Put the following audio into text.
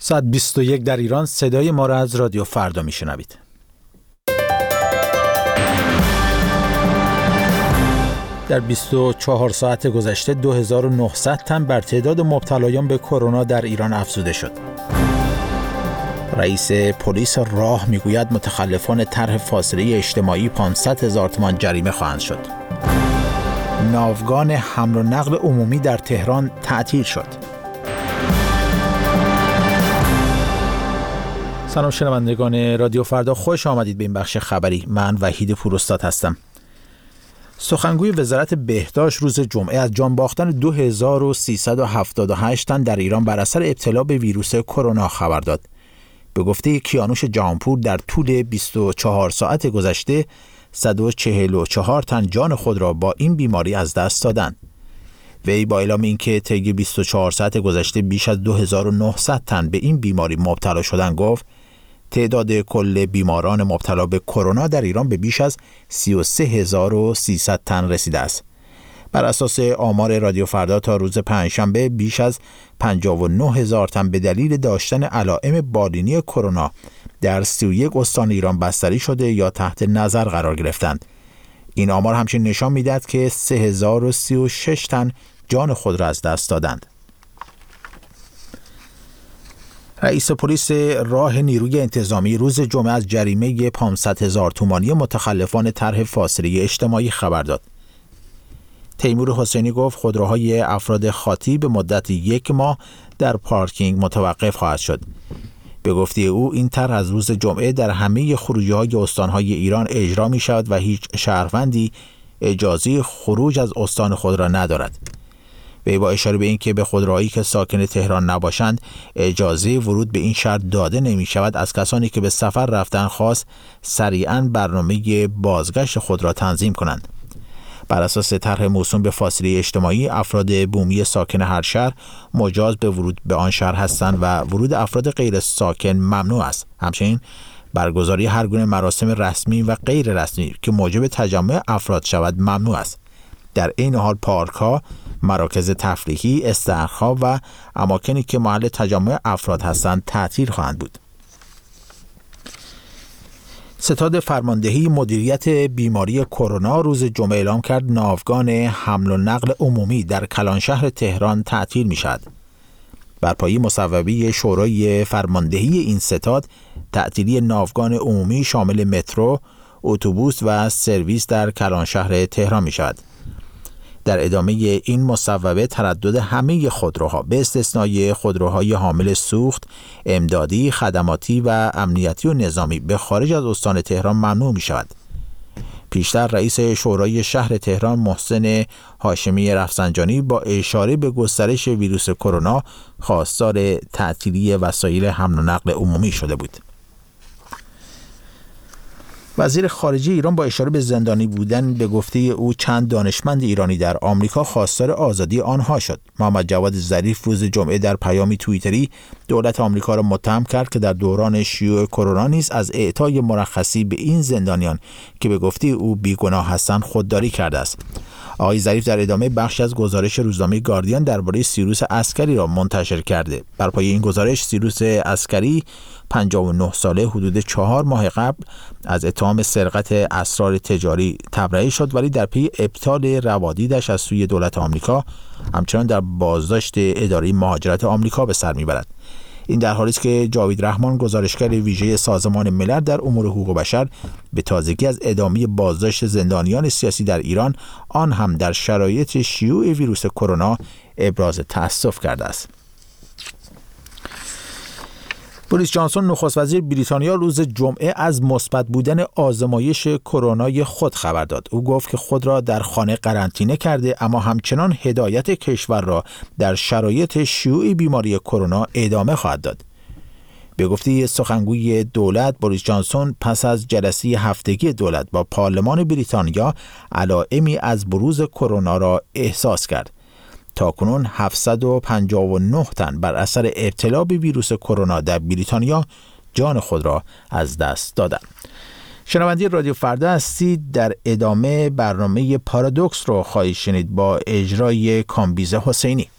ساعت 21 در ایران. صدای ما را از رادیو فردا میشنوید. در 24 ساعت گذشته 2900 تن بر تعداد مبتلایان به کرونا در ایران افزوده شد. رئیس پلیس راه میگوید متخلفان طرح فاصله اجتماعی 500,000 تومان جریمه خواهند شد. ناوگان حمل و نقل عمومی در تهران تعطیل شد. سلام شنوندگان رادیو فردا، خوش آمدید به این بخش خبری. من وحید پوراستاد هستم. سخنگوی وزارت بهداشت روز جمعه از جان باختن 2378 تن در ایران بر اثر ابتلا به ویروس کرونا خبر داد. به گفته کیانوش جهانپور در طول 24 ساعت گذشته 144 تن جان خود را با این بیماری از دست دادند. وی با اعلام اینکه طی 24 ساعت گذشته بیش از 2900 تن به این بیماری مبتلا شدند گفت تعداد کل بیماران مبتلا به کرونا در ایران به بیش از 33300 تن رسیده است. بر اساس آمار رادیو فردا تا روز پنجشنبه بیش از 59000 تن به دلیل داشتن علائم بالینی کرونا در 31 استان ایران بستری شده یا تحت نظر قرار گرفتند. این آمار همچنین نشان می‌دهد که 3036 تن جان خود را از دست دادند. رئیس پلیس راه نیروی انتظامی روز جمعه از جریمه 500,000 تومانی متخلفان طرح فاصله اجتماعی خبر داد. تیمور حسینی گفت خودروهای افراد خاطی به مدت 1 ماه در پارکینگ متوقف خواهد شد. به گفته او این طرح از روز جمعه در همه خروجی‌های استان‌های ایران اجرا می‌شود و هیچ شهروندی اجازه خروج از استان خود را ندارد. وی با اشاره به اینکه به خودروهایی که ساکن تهران نباشند اجازه ورود به این شهر داده نمی شود، از کسانی که به سفر رفتن خواست سریعاً برنامه بازگشت خود را تنظیم کنند. بر اساس طرح موسوم به فاصله اجتماعی افراد بومی ساکن هر شهر مجاز به ورود به آن شهر هستند و ورود افراد غیر ساکن ممنوع است. همچنین برگزاری هر گونه مراسم رسمی و غیر رسمی که موجب تجمع افراد شود ممنوع است. در این حال پارک‌ها، مراکز تفریحی، استراحت‌ها و اماکنی که محل تجمع افراد هستند تعطیل خواهند بود. ستاد فرماندهی مدیریت بیماری کرونا روز جمعه اعلام کرد ناوگان حمل و نقل عمومی در کلانشهر تهران تعطیل می‌شود. بر پایه مصوبه شورای فرماندهی این ستاد، تعطیلی ناوگان عمومی شامل مترو، اتوبوس و سرویس در کلانشهر تهران می‌شود. در ادامه این مصوبه تردد همه خودروها به استثنای خودروهای حامل سوخت، امدادی، خدماتی و امنیتی و نظامی به خارج از استان تهران ممنوع می شود. پیشتر رئیس شورای شهر تهران محسن هاشمی رفسنجانی با اشاره به گسترش ویروس کرونا خواستار تعطیلی وسایل حمل و نقل عمومی شده بود. وزیر خارجه ایران با اشاره به زندانی بودن به گفته او چند دانشمند ایرانی در آمریکا خواستار آزادی آنها شد. محمد جواد ظریف روز جمعه در پیامی توییتری دولت آمریکا را متهم کرد که در دوران شیوع کرونا نیز از اعطای مرخصی به این زندانیان که به گفته او بیگناه هستند خودداری کرده است. آقای ظریف در ادامه بخشی از گزارش روزنامه گاردین درباره سیروس عسکری را منتشر کرده. بر پایه این گزارش سیروس عسکری 59 ساله حدود 4 ماه قبل از اتهام سرقت اسرار تجاری تبرئه شد، ولی در پی ابطال روادیدش از سوی دولت آمریکا همچنان در بازداشت اداره مهاجرت آمریکا به سر میبرد. این در حالی است که جاوید رحمان گزارشگر ویژه سازمان ملل در امور حقوق بشر به تازگی از ادامه بازداشت زندانیان سیاسی در ایران، آن هم در شرایط شیوع ویروس کرونا، ابراز تأسف کرده است. بوریس جانسون نخست وزیر بریتانیا روز جمعه از مثبت بودن آزمایش کرونای خود خبر داد. او گفت که خود را در خانه قرنطینه کرده، اما همچنان هدایت کشور را در شرایط شیوع بیماری کرونا ادامه خواهد داد. به گفته سخنگوی دولت، بوریس جانسون پس از جلسه هفتگی دولت با پارلمان بریتانیا علائمی از بروز کرونا را احساس کرد. تاکنون 759 تن بر اثر ابتلا به ویروس کرونا در بریتانیا جان خود را از دست دادند. شنونده رادیو فردا هستید. در ادامه برنامه پارادوکس رو خواهید شنید با اجرای کامبیز حسینی.